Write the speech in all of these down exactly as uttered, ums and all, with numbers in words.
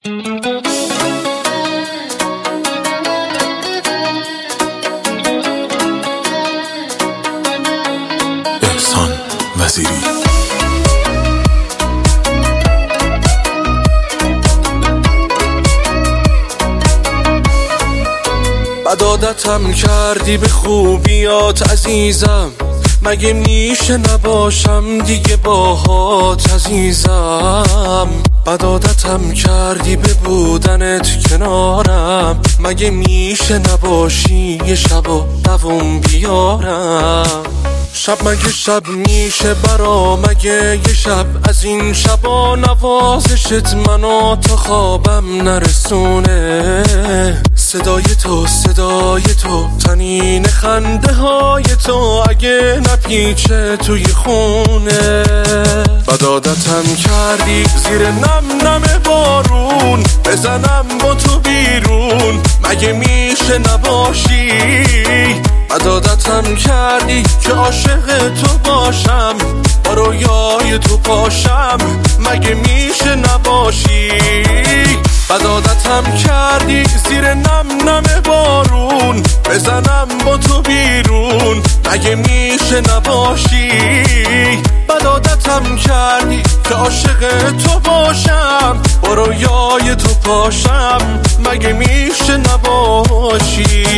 احسان وزیری. بد عادتم کردی به خوبیات عزیزم، مگه میشه نباشم دیگه باهات عزیزم. بد عادتم کردی به بودنت کنارم، مگه میشه نباشی یه شب و دوم بیارم. شب مگه شب میشه برا، مگه یه شب از این شبا نوازشت منو تا خوابم نرسونه. صدای تو صدای تو تنین خنده های تو اگه نپیچه توی خونه. بد عادتم کردی زیر نم نم بارون، بزنم با تو بیرون مگه میشه نباشی. بد عادتم کردی که عاشق تو باشم، با رویای تو پاشم مگه میشه نباشی. بد عادتم کردی زیر نم نم بارون، بزنم با تو بیرون مگه میشه نباشی. بد عادتم کردی که عاشق تو باشم، با رویای تو پاشم مگه میشه نباشی.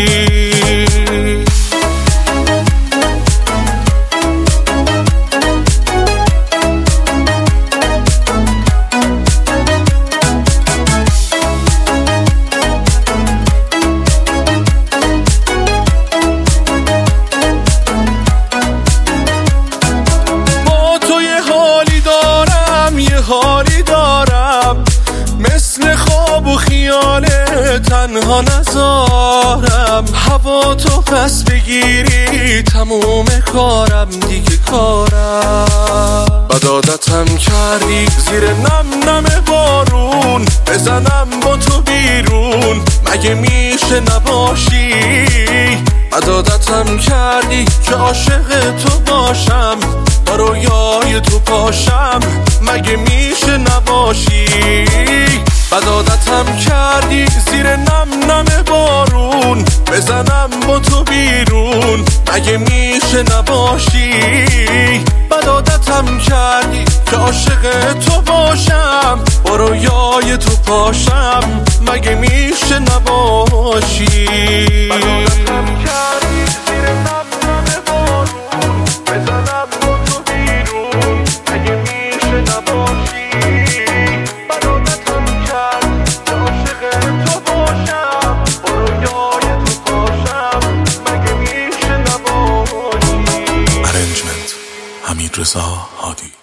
حالی دارم مثل خواب و خیال تنها نذارم. هوا تو پس بگیری تموم کارم دیگه کارم. بد عادتم کردی زیر نم نم بارون، بزنم با تو بیرون مگه میشه نباشی. بد عادتم کردی که عاشق تو باشم، با رویای تو پاشم مگه میشه نباشی. بد عادتم کردی زیر نم نم بارون، بزنم با تو بیرون مگه میشه نباشی. بد عادتم کردی که عاشق تو باشم، با رویای تو پاشم مگه میشه نباشی. بد عادتم کردی زیر نم نم بارون، بزنم با تو بیرون مگه میشه نباشی. بد عادتم کردی که عاشق تو باشم، با رویای تو پاشم مگه میشه نباشی. ارنجمنت حمید رضا هادی.